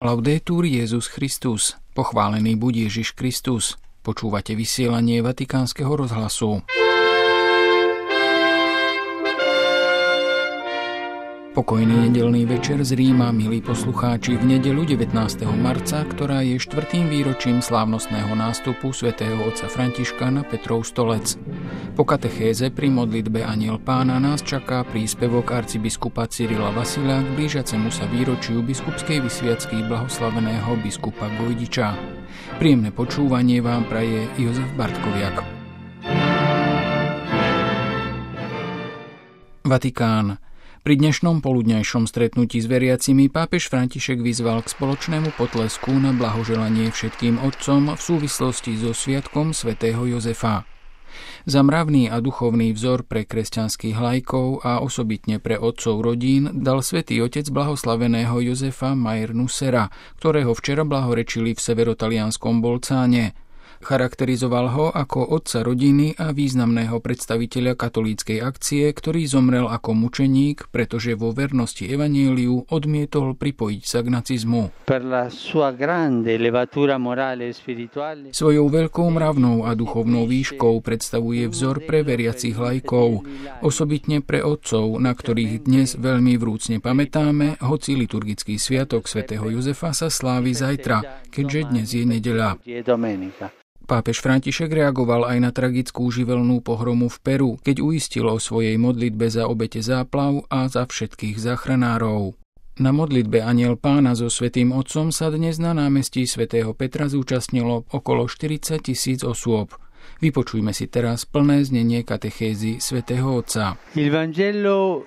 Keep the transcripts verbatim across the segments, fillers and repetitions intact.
Laudetur Jesus Christus, pochválený buď Ježiš Kristus. Počúvate vysielanie Vatikánskeho rozhlasu. Pokojný nedeľný večer z Ríma, milí poslucháči, v nedeľu devätnásteho marca, ktorá je štvrtým výročím slávnostného nástupu svätého otca Františka na Petrov stolec. Po katechéze pri modlitbe Anjel Pána nás čaká príspevok arcibiskupa Cyrila Vasila k blížiacemu sa výročiu biskupskej vysviacky blahoslaveného biskupa Gojdiča. Príjemné počúvanie vám praje Jozef Bartkoviak. Vatikán. Pri dnešnom poludňajšom stretnutí s veriacimi pápež František vyzval k spoločnému potlesku na blahoželanie všetkým otcom v súvislosti so sviatkom svätého Jozefa. Za mravný a duchovný vzor pre kresťanských laikov a osobitne pre otcov rodín dal svätý otec blahoslaveného Jozefa Mayer Nussera, ktorého včera blahorečili v severotalianskom Bolcáne. Charakterizoval ho ako otca rodiny a významného predstaviteľa katolíckej akcie, ktorý zomrel ako mučeník, pretože vo vernosti evanjeliu odmietol pripojiť sa k nacizmu. Svojou veľkou mravnou a duchovnou výškou predstavuje vzor pre veriacich laikov, osobitne pre otcov, na ktorých dnes veľmi vrúcne pamätáme, hoci liturgický sviatok svätého Jozefa sa slávi zajtra, keďže dnes je nedeľa. Pápež František reagoval aj na tragickú živelnú pohromu v Peru, keď uistil o svojej modlitbe za obete záplav a za všetkých záchranárov. Na modlitbe Anjel Pána so svätým otcom sa dnes na námestí svätého Petra zúčastnilo okolo štyridsať tisíc osôb. Vypočujme si teraz plné znenie katechézy svätého otca. Il Vangelo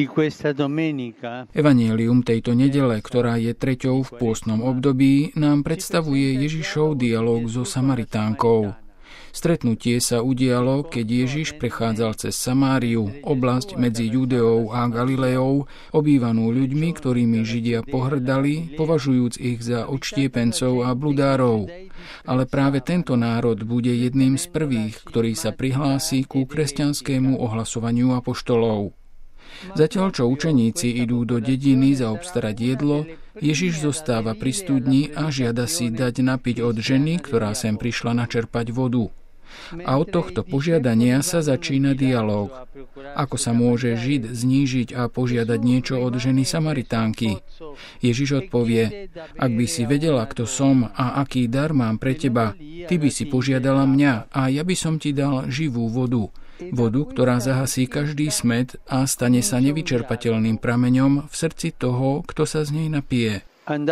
Evanjelium tejto nedele, ktorá je treťou v pôstnom období, nám predstavuje Ježišov dialóg so Samaritánkou. Stretnutie sa udialo, keď Ježiš prechádzal cez Samáriu, oblasť medzi Judeou a Galileou, obývanú ľuďmi, ktorými Židia pohrdali, považujúc ich za odštiepencov a bludárov. Ale práve tento národ bude jedným z prvých, ktorý sa prihlási ku kresťanskému ohlasovaniu apoštolov. Zatiaľ, čo učeníci idú do dediny zaobstarať jedlo, Ježiš zostáva pri studni a žiada si dať napiť od ženy, ktorá sem prišla načerpať vodu. A od tohto požiadania sa začína dialóg. Ako sa môže Žid znížiť a požiadať niečo od ženy Samaritánky? Ježiš odpovie: ak by si vedela, kto som a aký dar mám pre teba, ty by si požiadala mňa a ja by som ti dal živú vodu. Vodu, ktorá zahasí každý smäd a stane sa nevyčerpateľným prameňom v srdci toho, kto sa z nej napije.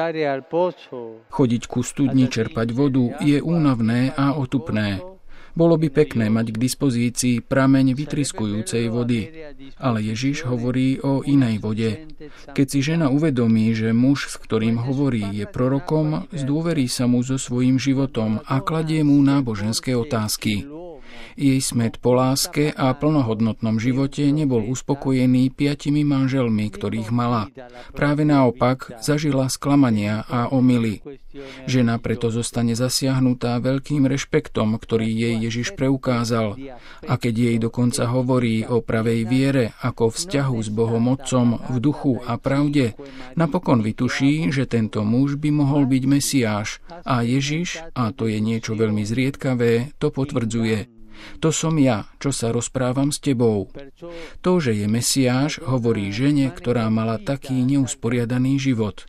Chodiť ku studni čerpať vodu je únavné a otupné. Bolo by pekné mať k dispozícii prameň vytriskujúcej vody, ale Ježiš hovorí o inej vode. Keď si žena uvedomí, že muž, s ktorým hovorí, je prorokom, zdôverí sa mu so svojím životom a kladie mu náboženské otázky. Jej smäd po láske a plnohodnotnom živote nebol uspokojený piatimi manželmi, ktorých mala. Práve naopak zažila sklamania a omyly. Žena preto zostane zasiahnutá veľkým rešpektom, ktorý jej Ježiš preukázal. A keď jej dokonca hovorí o pravej viere ako vzťahu s Bohom Otcom v duchu a pravde, napokon vytuší, že tento muž by mohol byť Mesiáš. A Ježiš, a to je niečo veľmi zriedkavé, to potvrdzuje. To som ja, čo sa rozprávam s tebou. To, že je Mesiáš, hovorí žene, ktorá mala taký neusporiadaný život.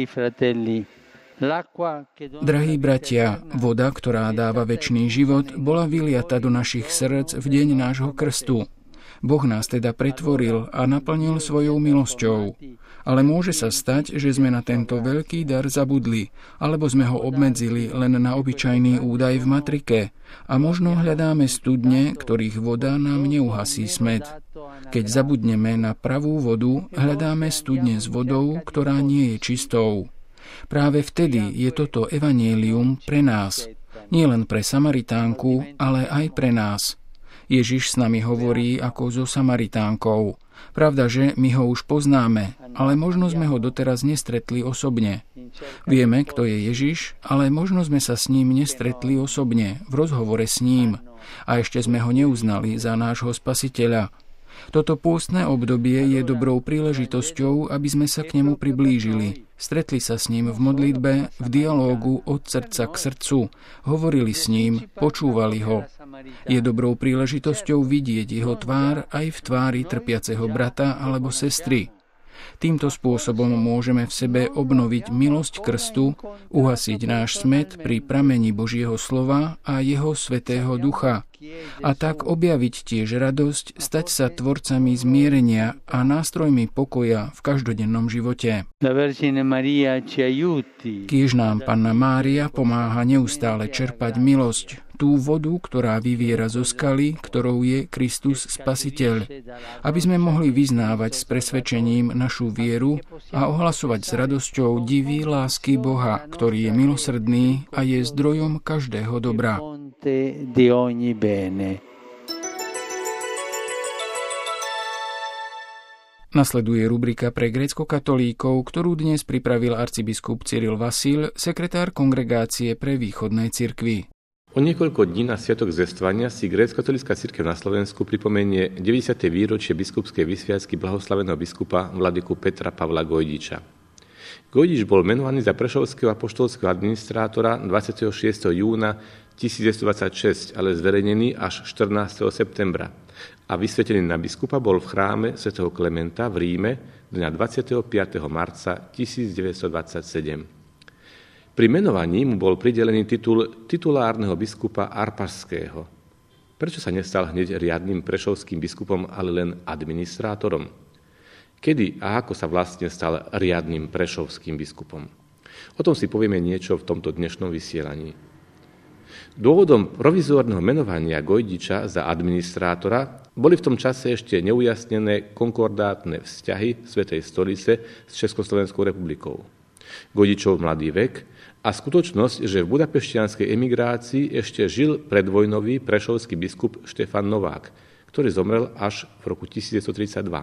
Drahí bratia, voda, ktorá dáva večný život, bola vyliata do našich srdc v deň nášho krstu. Boh nás teda pretvoril a naplnil svojou milosťou. Ale môže sa stať, že sme na tento veľký dar zabudli, alebo sme ho obmedzili len na obyčajný údaj v matrike a možno hľadáme studne, ktorých voda nám neuhasí smäd. Keď zabudneme na pravú vodu, hľadáme studne s vodou, ktorá nie je čistou. Práve vtedy je toto evanjelium pre nás. Nie len pre Samaritánku, ale aj pre nás. Ježiš s nami hovorí ako so Samaritánkou. Pravda, že my ho už poznáme, ale možno sme ho doteraz nestretli osobne. Vieme, kto je Ježiš, ale možno sme sa s ním nestretli osobne, v rozhovore s ním. A ešte sme ho neuznali za nášho spasiteľa. Toto pôstne obdobie je dobrou príležitosťou, aby sme sa k nemu priblížili. Stretli sa s ním v modlitbe, v dialógu od srdca k srdcu, hovorili s ním, počúvali ho. Je dobrou príležitosťou vidieť jeho tvár aj v tvári trpiaceho brata alebo sestry. Týmto spôsobom môžeme v sebe obnoviť milosť krstu, uhasiť náš smäd pri pramení Božieho slova a jeho svätého ducha. A tak objaviť tiež radosť, stať sa tvorcami zmierenia a nástrojmi pokoja v každodennom živote. Kiež nám Panna Mária pomáha neustále čerpať milosť, tú vodu, ktorá vyviera zo skaly, ktorou je Kristus Spasiteľ, aby sme mohli vyznávať s presvedčením našu vieru a ohlasovať s radosťou divy lásky Boha, ktorý je milosrdný a je zdrojom každého dobra. Nasleduje rubrika pre gréckokatolíkov, ktorú dnes pripravil arcibiskup Cyril Vasil, sekretár Kongregácie pre východné cirkvi. O niekoľko dní na sviatok Zvestovania si grécko-katolícka cirkev na Slovensku pripomenie deväťdesiate výročie biskupskej vysviacky blahoslaveného biskupa vladyku Petra Pavla Gojdiča. Gojdič bol menovaný za prešovského apoštolského administrátora dvadsiateho šiesteho júna tisícdeväťstodvadsaťšesť, ale zverejnený až štrnásteho septembra a vysvetený na biskupa bol v chráme svätého Klementa v Ríme dňa dvadsiateho piateho marca tisícdeväťstodvadsaťsedem. Pri menovaní mu bol pridelený titul titulárneho biskupa Arpašského. Prečo sa nestal hneď riadnym prešovským biskupom, ale len administrátorom? Kedy a ako sa vlastne stal riadnym prešovským biskupom? O tom si povieme niečo v tomto dnešnom vysielaní. Dôvodom provizórneho menovania Gojdiča za administrátora boli v tom čase ešte neujasnené konkordátne vzťahy Svätej stolice s Československou republikou. Gojdičov mladý vek a skutočnosť, že v budapešťanskej emigrácii ešte žil predvojnový prešovský biskup Štefan Novák, ktorý zomrel až v roku tisícdeväťstotridsaťdva.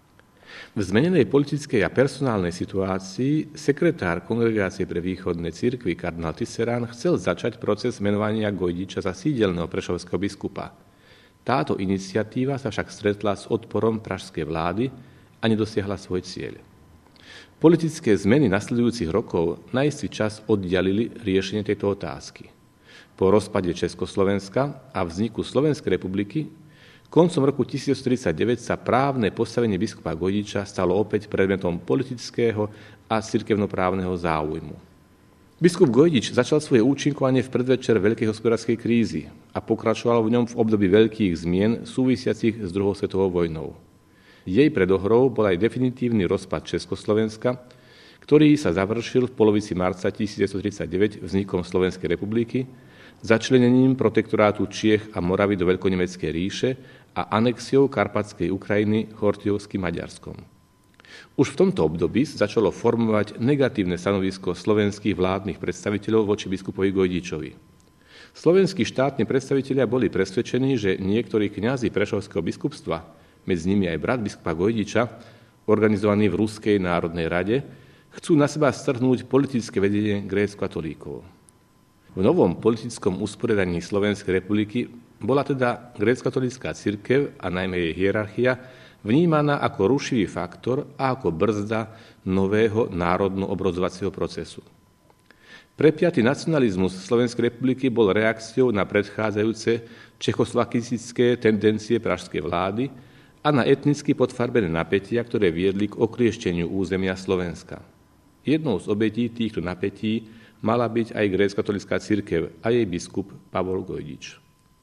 V zmenenej politickej a personálnej situácii sekretár Kongregácie pre východné cirkvi kardinál Tisserán chcel začať proces menovania Gojdiča za sídelného prešovského biskupa. Táto iniciatíva sa však stretla s odporom pražskej vlády a nedosiahla svoj cieľ. Politické zmeny nasledujúcich rokov na istý čas oddialili riešenie tejto otázky. Po rozpade Československa a vzniku Slovenskej republiky koncom roku tisícdeväťstotridsaťdeväť sa právne postavenie biskupa Gojdiča stalo opäť predmetom politického a cirkevnoprávneho záujmu. Biskup Gojdič začal svoje účinkovanie v predvečer veľkej hospodárskej krízy a pokračoval v ňom v období veľkých zmien súvisiacich s druhou svetovou vojnou. Jej predohrou bol aj definitívny rozpad Československa, ktorý sa završil v polovici marca tisícdeväťstotridsaťdeväť vznikom Slovenskej republiky, začlenením protektorátu Čiech a Moravy do Veľkonemeckej ríše a anexiou Karpatskej Ukrajiny Hortijovským Maďarskom. Už v tomto období sa začalo formovať negatívne stanovisko slovenských vládnych predstaviteľov voči biskupovi Gojdičovi. Slovenskí štátni predstavitelia boli presvedčení, že niektorí kňazi prešovského biskupstva, medzi nimi aj brat biskupa Gojdiča, organizovaný v Ruskej národnej rade, chcú na seba strhnúť politické vedenie gréckokatolíkov. V novom politickom usporiadaní Slovenskej republiky bola teda gréckokatolícka cirkev a najmä jej hierarchia vnímaná ako rušivý faktor a ako brzda nového národno-obrozovacieho procesu. Prepiatý nacionalizmus Slovenskej republiky bol reakciou na predchádzajúce čechoslovakistické tendencie pražskej vlády a na etnicky podfarbené napätia, ktoré viedli k okliešteniu územia Slovenska. Jednou z obetí týchto napätí mala byť aj gréckokatolícka cirkev a jej biskup Pavol Gojdič.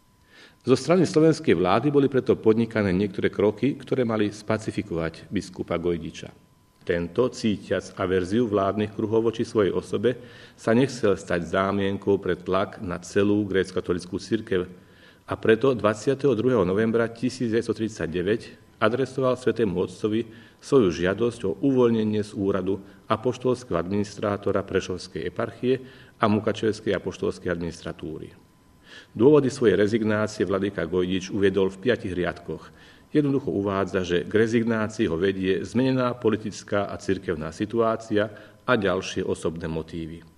Zo strany slovenskej vlády boli preto podnikané niektoré kroky, ktoré mali spacifikovať biskupa Gojdiča. Tento, cítiac averziu vládnych kruhov voči svojej osobe, sa nechcel stať zámienkou pre tlak na celú gréckokatolícku cirkev, a preto dvadsiateho druhého novembra tisícdeväťstotridsaťdeväť adresoval Svätému Otcovi svoju žiadosť o uvoľnenie z úradu apoštolského administrátora Prešovskej eparchie a Mukačevskej apoštolskej administratúry. Dôvody svojej rezignácie vladyka Gojdič uviedol v piatich riadkoch. Jednoducho uvádza, že k rezignácii ho vedie zmenená politická a cirkevná situácia a ďalšie osobné motívy.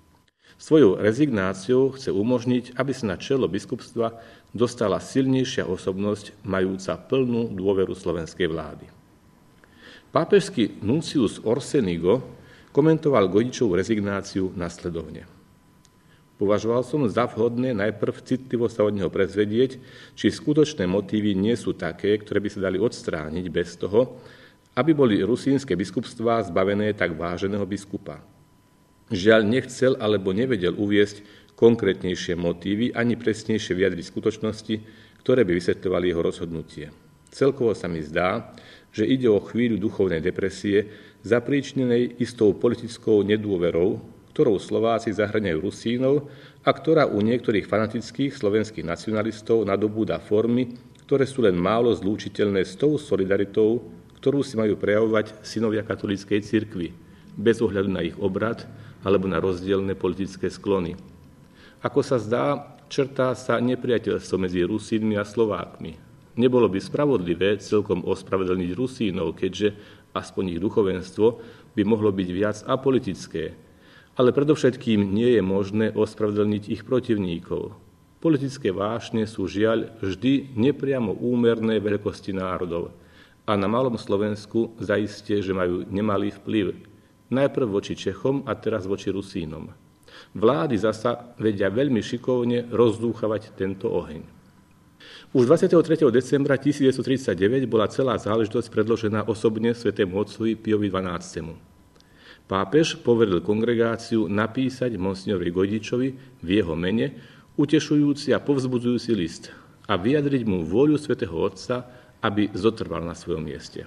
Svojou rezignáciou chce umožniť, aby sa na čelo biskupstva dostala silnejšia osobnosť majúca plnú dôveru slovenskej vlády. Pápežský nuncius Orsenigo komentoval Gojdičovú rezignáciu nasledovne. Považoval som za vhodné najprv citlivo sa od neho prezvedieť, či skutočné motívy nie sú také, ktoré by sa dali odstrániť bez toho, aby boli rusínske biskupstvá zbavené tak váženého biskupa. Žiaľ nechcel alebo nevedel uviesť konkrétnejšie motívy ani presnejšie vyjadriť skutočnosti, ktoré by vysvetľovali jeho rozhodnutie. Celkovo sa mi zdá, že ide o chvíľu duchovnej depresie, zapríčinenej istou politickou nedôverou, ktorou Slováci zahŕňajú Rusínov a ktorá u niektorých fanatických slovenských nacionalistov nadobúda formy, ktoré sú len málo zlúčiteľné s tou solidaritou, ktorú si majú prejavovať synovia katolíckej cirkvi, bez ohľadu na ich obrad alebo na rozdielne politické sklony. Ako sa zdá, črtá sa nepriateľstvo medzi Rusínmi a Slovákmi. Nebolo by spravodlivé celkom ospravedlniť Rusínov, keďže aspoň ich duchovenstvo by mohlo byť viac apolitické. Ale predovšetkým nie je možné ospravedlniť ich protivníkov. Politické vášne sú žiaľ vždy nepriamo úmerné veľkosti národov a na malom Slovensku zaiste, že majú nemalý vplyv. Najprv voči Čechom a teraz voči Rusínom. Vlády zasa vedia veľmi šikovne rozdúchavať tento oheň. Už dvadsiateho tretieho decembra tisícdeväťstotridsaťdeväť bola celá záležitosť predložená osobne svätému otcovi Piovi dvanástemu. Pápež poveril kongregáciu napísať monsignorovi Gojdičovi v jeho mene utešujúci a povzbudzujúci list a vyjadriť mu vôľu svätého Otca, aby zotrval na svojom mieste.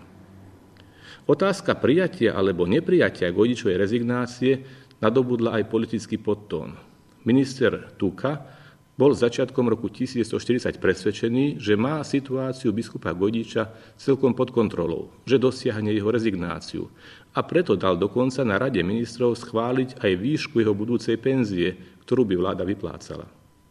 Otázka prijatia alebo neprijatia Gojdičovej rezignácie nadobudla aj politický podtón. Minister Tuka bol začiatkom roku tisícdeväťstoštyridsať presvedčený, že má situáciu biskupa Gojdiča celkom pod kontrolou, že dosiahne jeho rezignáciu a preto dal dokonca na Rade ministrov schváliť aj výšku jeho budúcej penzie, ktorú by vláda vyplácala.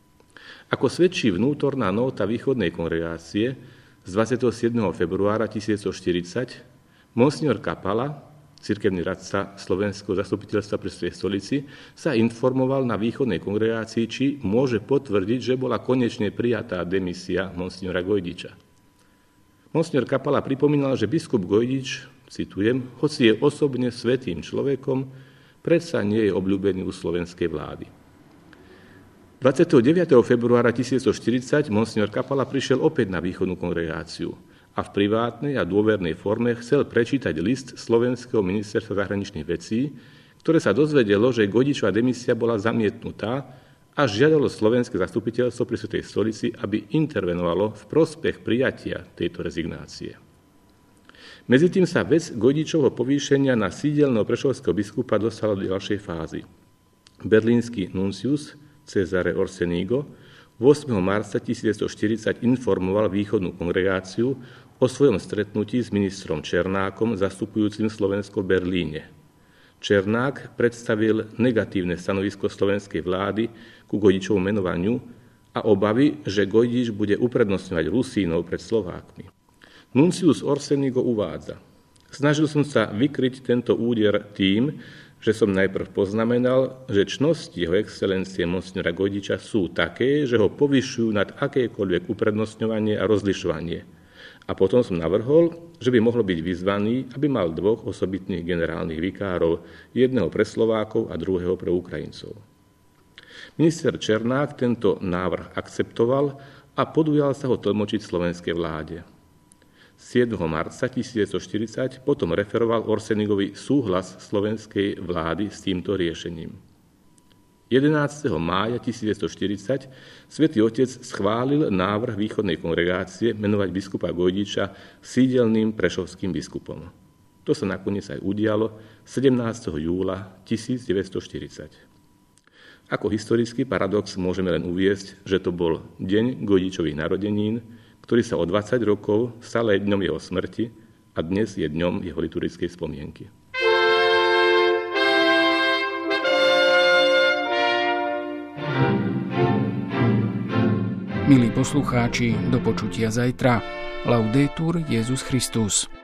Ako svedčí vnútorná nóta východnej kongregácie z dvadsiateho siedmeho februára tisícdeväťstoštyridsať, monsignor Kapala, cirkevný radca Slovenského zastupiteľstva pri Svätej stolici, sa informoval na východnej kongregácii, či môže potvrdiť, že bola konečne prijatá demisia monsignora Gojdiča. Monsignor Kapala pripomínal, že biskup Gojdič, citujem, hoci je osobne svätým človekom, predsa nie je obľúbený u slovenskej vlády. dvadsiateho deviateho februára tisícdeväťstoštyridsať monsignor Kapala prišiel opäť na východnú kongregáciu a v privátnej a dôvernej forme chcel prečítať list Slovenského ministerstva zahraničných vecí, ktoré sa dozvedelo, že Gojdičova demisia bola zamietnutá a žiadalo slovenské zastupiteľstvo pri Svätej stolici, aby intervenovalo v prospech prijatia tejto rezignácie. Medzitým sa vec Gojdičovho povýšenia na sídelného prešovského biskupa dostala do ďalšej fázy. Berlínsky nuncius Cesare Orsenigo ôsmeho marca tisícdeväťstoštyridsať informoval východnú kongregáciu o svojom stretnutí s ministrom Černákom zastupujúcim Slovensko v Berlíne. Černák predstavil negatívne stanovisko slovenskej vlády ku Gojdičovmu menovaniu a obavy, že Gojdič bude uprednostňovať Rusínov pred Slovákmi. Nuncius Orsenigo uvádza: Snažil som sa vykryť tento úder tým, že som najprv poznamenal, že čnosti jeho excelencie monsignora Gojdiča sú také, že ho povyšujú nad akékoľvek uprednostňovanie a rozlišovanie. A potom som navrhol, že by mohlo byť vyzvaný, aby mal dvoch osobitných generálnych vikárov, jedného pre Slovákov a druhého pre Ukrajincov. Minister Černák tento návrh akceptoval a podujal sa ho tlmočiť slovenskej vláde. siedmeho marca tisícdeväťstoštyridsať potom referoval Orsenigovi súhlas slovenskej vlády s týmto riešením. jedenásteho mája tisícdeväťstoštyridsať Svätý Otec schválil návrh východnej kongregácie menovať biskupa Gojdiča sídelným prešovským biskupom. To sa nakoniec aj udialo sedemnásteho júla tisícdeväťstoštyridsať. Ako historický paradox môžeme len uviesť, že to bol deň Gojdičových narodenín, ktorý sa o dvadsať rokov stal aj dňom jeho smrti a dnes je dňom jeho liturgickej spomienky. Milí poslucháči, do počutia zajtra. Laudetur Jesus Christus.